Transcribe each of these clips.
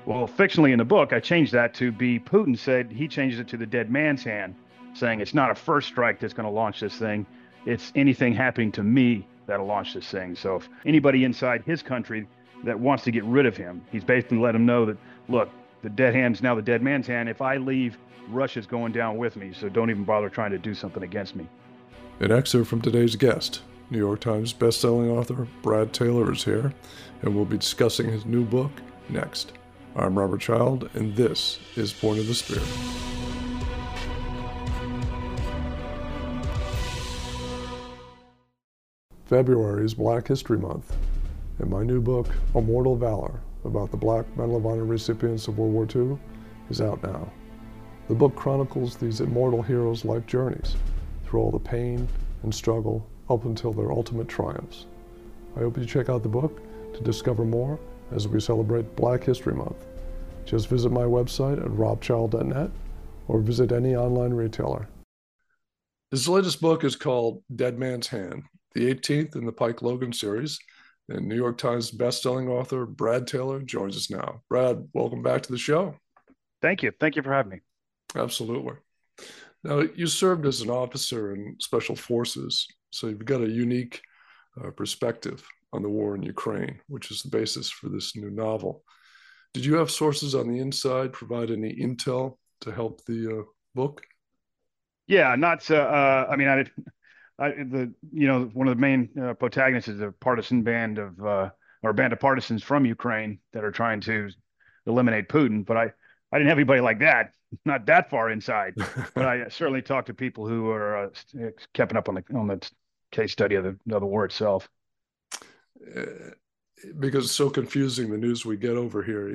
Well, fictionally in the book, I changed that to be Putin said he changes it to the dead man's hand, saying it's not a first strike that's going to launch this thing. It's anything happening to me that'll launch this thing. So if anybody inside his country that wants to get rid of him, he's basically let him know that, look, the dead hand's now the dead man's hand. If I leave, Russia's going down with me. So don't even bother trying to do something against me. An excerpt from today's guest, New York Times bestselling author Brad Taylor, is here, and we'll be discussing his new book next. I'm Robert Child, and this is Point of the Spear. February is Black History Month, and my new book, Immortal Valor, about the Black Medal of Honor recipients of World War II, is out now. The book chronicles these immortal heroes' life journeys through all the pain and struggle up until their ultimate triumphs. I hope you check out the book to discover more as we celebrate Black History Month. Just visit my website at robchild.net or visit any online retailer. His latest book is called Dead Man's Hand, the 18th in the Pike Logan series, and New York Times bestselling author Brad Taylor joins us now. Brad, welcome back to the show. Thank you. Thank you for having me. Absolutely. Now, you served as an officer in Special Forces, so you've got a unique perspective on the war in Ukraine, which is the basis for this new novel. Did you have sources on the inside provide any intel to help the book? Yeah, not. I mean, one of the main protagonists is a partisan band of or a band of partisans from Ukraine that are trying to eliminate Putin. But I didn't have anybody like that, not that far inside. But I certainly talked to people who are keeping up on the case study of the war itself. Because it's so confusing, the news we get over here,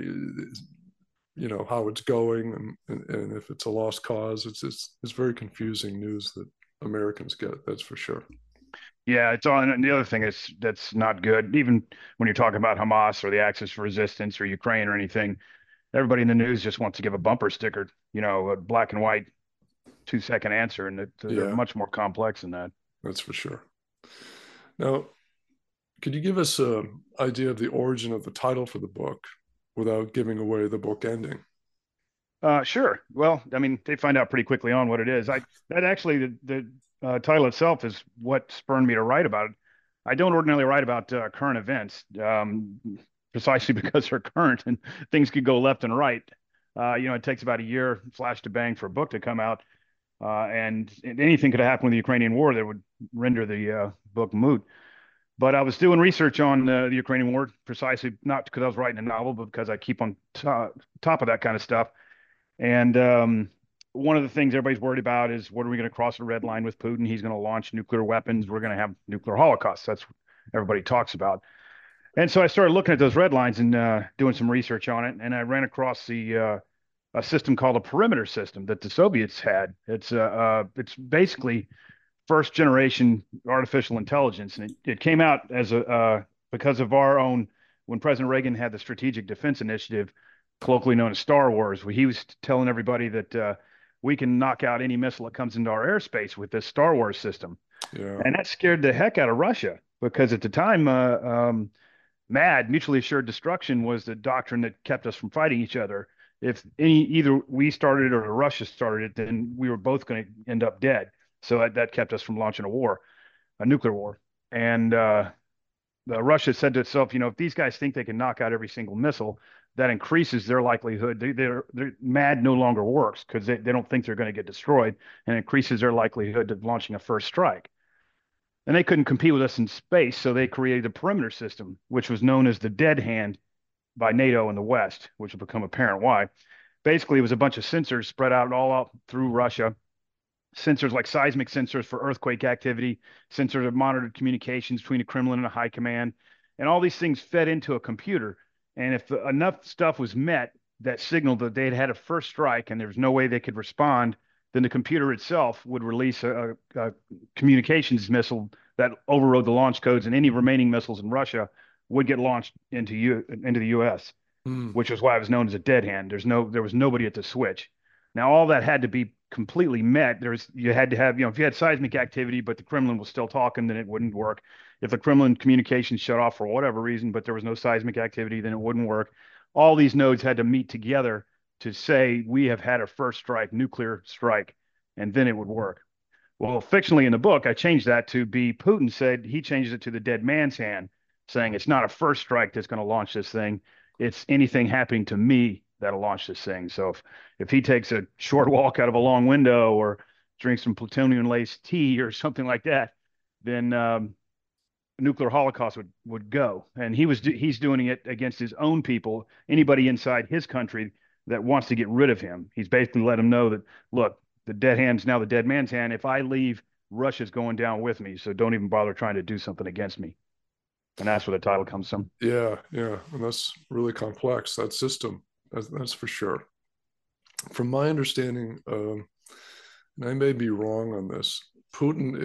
how it's going and if it's a lost cause, it's very confusing news that Americans get, that's for sure. Yeah, it's on. And the other thing is that's not good. Even when you're talking about Hamas or the Axis for Resistance or Ukraine or anything, everybody in the news just wants to give a bumper sticker, a black and white 2-second answer, and they're much more complex than that. That's for sure. Now, could you give us an idea of the origin of the title for the book without giving away the book ending? Sure. Well, I mean, they find out pretty quickly on what it is. That actually the title itself is what spurred me to write about it. I don't ordinarily write about current events, precisely because they're current and things could go left and right. It takes about a year, flash to bang, for a book to come out, and anything could have happened with the Ukrainian war that would render the book moot. But I was doing research on the Ukrainian war, precisely not because I was writing a novel, but because I keep on top of that kind of stuff. And one of the things everybody's worried about is, what are we going to cross the red line with Putin? He's going to launch nuclear weapons. We're going to have nuclear holocausts. That's what everybody talks about. And so I started looking at those red lines and doing some research on it. And I ran across a system called a perimeter system that the Soviets had. It's basically first generation artificial intelligence. And it came out as because of our own, when President Reagan had the Strategic Defense Initiative, colloquially known as Star Wars, where he was telling everybody that we can knock out any missile that comes into our airspace with this Star Wars system. Yeah. And that scared the heck out of Russia, because at the time, MAD, mutually assured destruction, was the doctrine that kept us from fighting each other. If either we started it or Russia started it, then we were both going to end up dead. So that kept us from launching a nuclear war. And Russia said to itself, if these guys think they can knock out every single missile, that increases their likelihood. They're MAD no longer works because they don't think they're going to get destroyed, and increases their likelihood of launching a first strike. And they couldn't compete with us in space, so they created a perimeter system, which was known as the Dead Hand by NATO in the West, which will become apparent why. Basically, it was a bunch of sensors spread out all out through Russia. Sensors like seismic sensors for earthquake activity, sensors that monitored communications between the Kremlin and the high command. And all these things fed into a computer. And if enough stuff was met that signaled that they'd had a first strike and there was no way they could respond, then the computer itself would release a communications missile that overrode the launch codes, and any remaining missiles in Russia would get launched into the U.S., which was why it was known as a dead hand. There was nobody at the switch. Now, all that had to be completely met. You had to have, if you had seismic activity, but the Kremlin was still talking, then it wouldn't work. If the Kremlin communications shut off for whatever reason, but there was no seismic activity, then it wouldn't work. all these nodes had to meet together to say we have had a first strike, nuclear strike, and then it would work. Well, fictionally in the book, I changed that to be Putin said he changed it to the dead man's hand, saying it's not a first strike that's going to launch this thing. It's anything happening to me that'll launch this thing. So if he takes a short walk out of a long window or drinks some plutonium laced tea or something like that, then nuclear holocaust would go. And he's doing it against his own people, anybody inside his country that wants to get rid of him. He's basically let him know that, look, the dead hand's now the dead man's hand. If I leave, Russia's going down with me. So don't even bother trying to do something against me. And that's where the title comes from. Yeah, yeah, and that's really complex, that system. That's for sure. From my understanding, and I may be wrong on this, Putin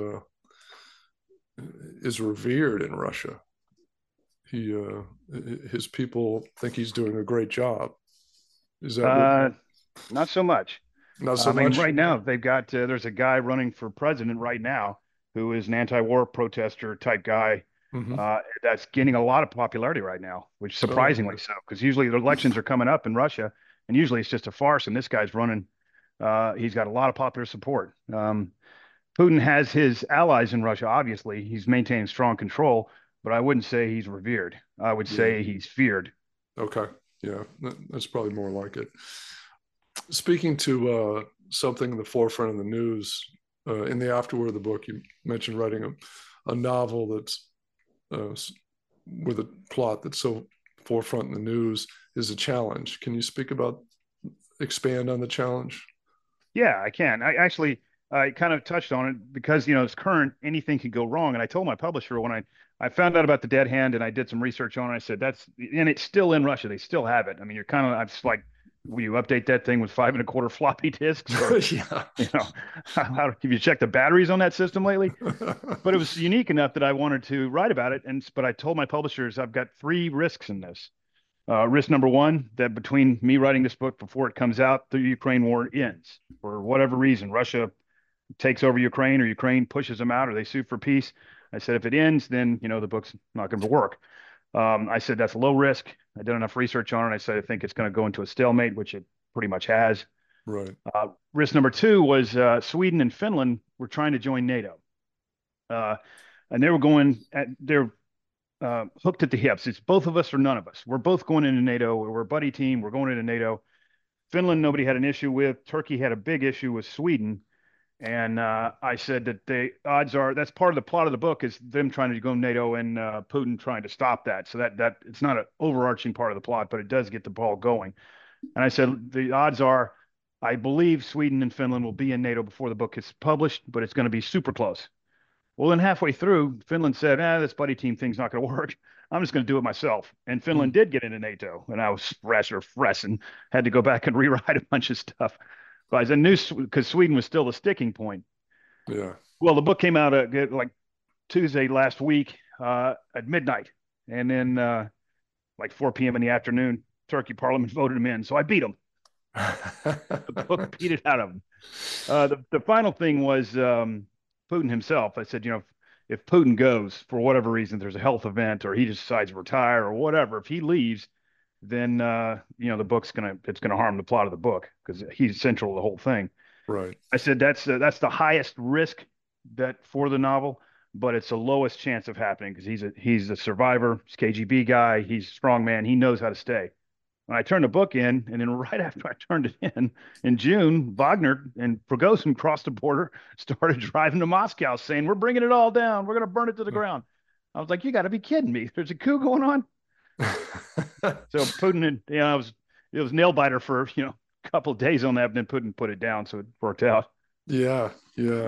is revered in Russia. He his people think he's doing a great job. Is that what? Uh, Not so much. Not so I mean, much. right now they've got there's a guy running for president right now who is an anti-war protester type guy Hmm. that's gaining a lot of popularity right now, which Oh, okay. surprisingly so, because usually the elections are coming up in Russia, and usually it's just a farce, and this guy's running. He's got a lot of popular support. Putin has his allies in Russia. Obviously, he's maintaining strong control, but I wouldn't say he's revered. I would Yeah. say he's feared. Okay. Yeah, that's probably more like it. Speaking to something in the forefront of the news, in the afterword of the book, you mentioned writing a novel that's uh, with a plot that's so forefront in the news is a challenge. Can you expand on the challenge? Yeah, I can. I kind of touched on it because, it's current, anything can go wrong. And I told my publisher when I found out about the dead hand and I did some research on it, I said, and it's still in Russia. They still have it. I mean, I'm just like, will you update that thing with 5 1/4 floppy disks or, Yeah. you know, have you checked the batteries on that system lately? But it was unique enough that I wanted to write about it. But I told my publishers, I've got three risks in this. Risk number one, that between me writing this book before it comes out, the Ukraine war ends for whatever reason. Russia takes over Ukraine or Ukraine pushes them out or they sue for peace. I said, if it ends, then, the book's not going to work. I said, that's low risk. I did enough research on it. I said, I think it's going to go into a stalemate, which it pretty much has. Right. Risk number two was Sweden and Finland were trying to join NATO. Uh, and they're hooked at the hips. It's both of us or none of us. We're both going into NATO. We're a buddy team. We're going into NATO. Finland, nobody had an issue with. Turkey had a big issue with Sweden. And I said that the odds are that's part of the plot of the book is them trying to go NATO and Putin trying to stop that. So that it's not an overarching part of the plot, but it does get the ball going. And I said the odds are, I believe Sweden and Finland will be in NATO before the book is published, but it's going to be super close. Well, then halfway through, Finland said, this buddy team thing's not going to work. I'm just going to do it myself. And Finland Mm. did get into NATO, and I was fresh and had to go back and rewrite a bunch of stuff. But I knew because Sweden was still the sticking point. Yeah. Well, the book came out like Tuesday last week at midnight. And then like 4 p.m. in the afternoon, Turkey Parliament voted him in. So I beat him. The book beat it out of him. The final thing was Putin himself. I said, if Putin goes for whatever reason, there's a health event or he just decides to retire or whatever, if he leaves, then the book's it's gonna harm the plot of the book because he's central to the whole thing. Right. I said that's the highest risk that for the novel, but it's the lowest chance of happening because he's a survivor, he's a KGB guy, he's a strong man, he knows how to stay. When I turned the book in, and then right after I turned it in June, Wagner and Prigozhin crossed the border, started driving to Moscow, saying, "We're bringing it all down. We're going to burn it to the ground." I was like, "You got to be kidding me! There's a coup going on." So Putin, and it was nail biter for a couple of days on that, but then Putin put it down, so it worked out. Yeah. Yeah.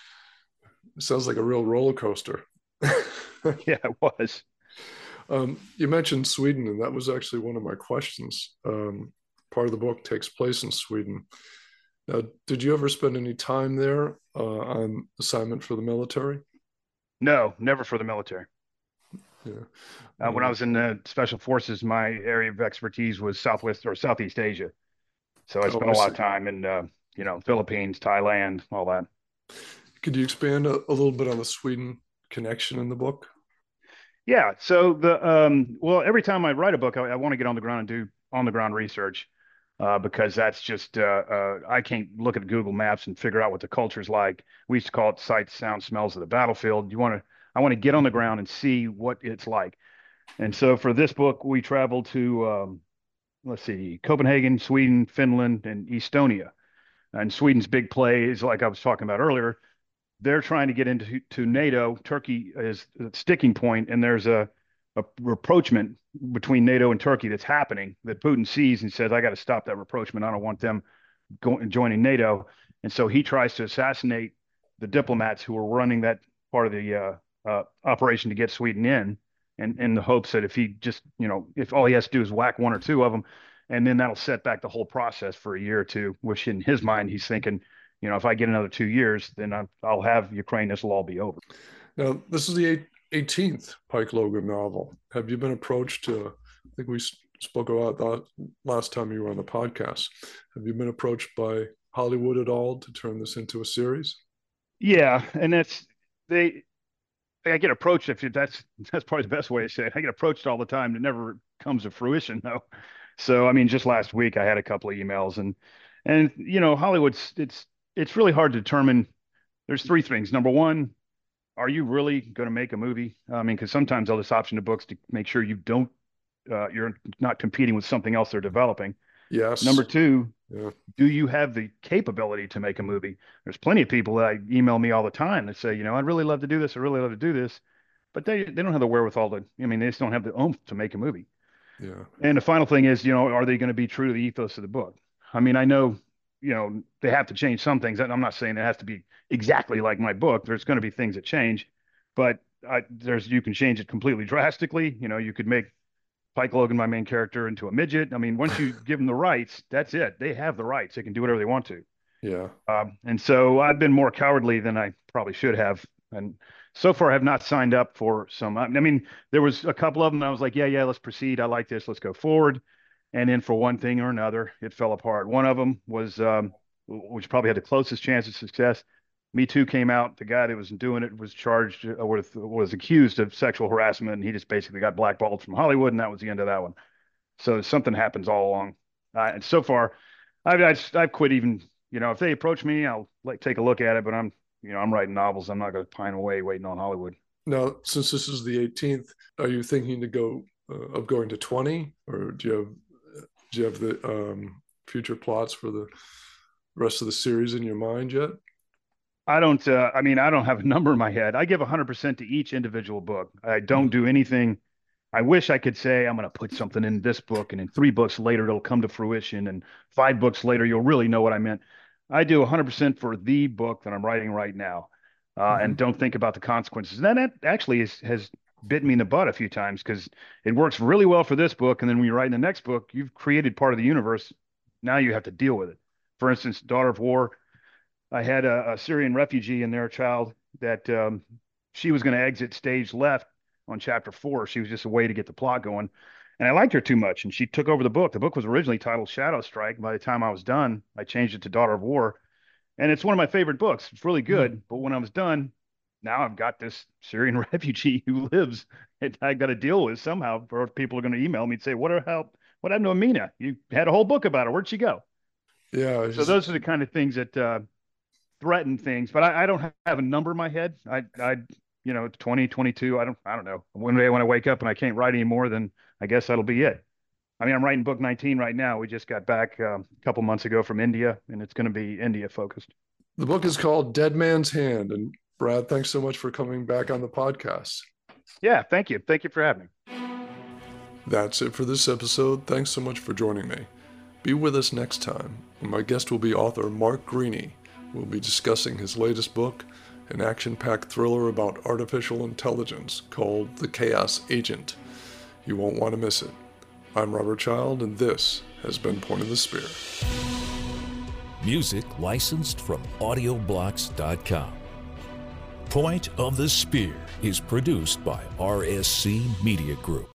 It sounds like a real roller coaster. Yeah, it was. You mentioned Sweden, and that was actually one of my questions. Part of the book takes place in Sweden. Now, did you ever spend any time there on assignment for the military? No, never for the military. Yeah. When I Um, was in the special forces, my area of expertise was Southwest or Southeast Asia. So I oh, spent I a lot of see. time in, Philippines, Thailand, all that. Could you expand a little bit on the Sweden connection in the book? Yeah. So well, every time I write a book, I want to get on the ground and do on the ground research, because that's just I can't look at Google Maps and figure out what the culture's like. We used to call it sights, sounds, smells of the battlefield. I want to get on the ground and see what it's like. And so for this book, we traveled to let's see, Copenhagen, Sweden, Finland, and Estonia. And Sweden's big play is like I was talking about earlier. They're trying to get into NATO. Turkey is a sticking point, and there's a rapprochement between NATO and Turkey that's happening that Putin sees and says, I got to stop that rapprochement. I don't want them joining NATO. And so he tries to assassinate the diplomats who are running that part of the operation to get Sweden in, in the hopes that if he just, if all he has to do is whack one or two of them, and then that'll set back the whole process for a year or two, which in his mind, he's thinking, if I get another 2 years, then I'll have Ukraine. This will all be over. Now, this is the 18th Pike Logan novel. Have you been approached to, I think we spoke about that last time you were on the podcast. Have you been approached by Hollywood at all to turn this into a series? Yeah, and I get approached. If that's probably the best way to say it. I get approached all the time. It never comes to fruition though. So I mean, just last week I had a couple of emails, and Hollywood's it's really hard to determine. There's three things. Number one, are you really going to make a movie? I mean, because sometimes they'll just option the books to make sure you're not competing with something else they're developing. Yes. Number two, Yeah. do you have the capability to make a movie? There's plenty of people that email me all the time that say, I'd really love to do this. I really love to do this, but they don't have the wherewithal I mean, they just don't have the oomph to make a movie. Yeah. And the final thing is, are they going to be true to the ethos of the book? I mean, I know, they have to change some things. I'm not saying it has to be exactly like my book. There's going to be things that change, but you can change it completely drastically. You could make Pike Logan, my main character, into a midget. I mean, once you give them the rights, that's it. They have the rights. They can do whatever they want to. Yeah. And so I've been more cowardly than I probably should have. And so far, I have not signed up for some. I mean, there was a couple of them. I was like, yeah, let's proceed. I like this. Let's go forward. And then for one thing or another, it fell apart. One of them was, which probably had the closest chance of success. Me Too came out. The guy that was doing it was charged was accused of sexual harassment, and he just basically got blackballed from Hollywood, and that was the end of that one. So something happens all along. And so far, I've quit even. If they approach me, I'll take a look at it. But I'm writing novels. I'm not going to pine away waiting on Hollywood. Now, since this is the 18th, are you thinking to go of going to 20, or do you have the future plots for the rest of the series in your mind yet? I don't. I mean, I don't have a number in my head. I give 100% to each individual book. I don't do anything. I wish I could say I'm going to put something in this book, and in 3 books later it'll come to fruition, and 5 books later you'll really know what I meant. I do 100% for the book that I'm writing right now, and don't think about the consequences. And that actually has bitten me in the butt a few times because it works really well for this book, and then when you're writing the next book, you've created part of the universe. Now you have to deal with it. For instance, Daughter of War. I had a Syrian refugee in there, a child that she was going to exit stage left on chapter 4. She was just a way to get the plot going. And I liked her too much. And she took over the book. The book was originally titled Shadow Strike. By the time I was done, I changed it to Daughter of War. And it's one of my favorite books. It's really good. But when I was done, now I've got this Syrian refugee who lives and I got to deal with somehow, or people are going to email me and say, what happened to Amina? You had a whole book about her. Where'd she go? Yeah. So those are the kind of things that threaten things, but I don't have a number in my head. I 20, 22. I don't know. One day when I wake up and I can't write anymore, then I guess that'll be it. I mean, I'm writing book 19 right now. We just got back a couple months ago from India, and it's going to be India focused. The book is called Dead Man's Hand. And Brad, thanks so much for coming back on the podcast. Yeah, thank you. Thank you for having me. That's it for this episode. Thanks so much for joining me. Be with us next time, when my guest will be author Mark Greaney. We'll be discussing his latest book, an action-packed thriller about artificial intelligence called The Chaos Agent. You won't want to miss it. I'm Robert Child, and this has been Point of the Spear. Music licensed from audioblocks.com. Point of the Spear is produced by RSC Media Group.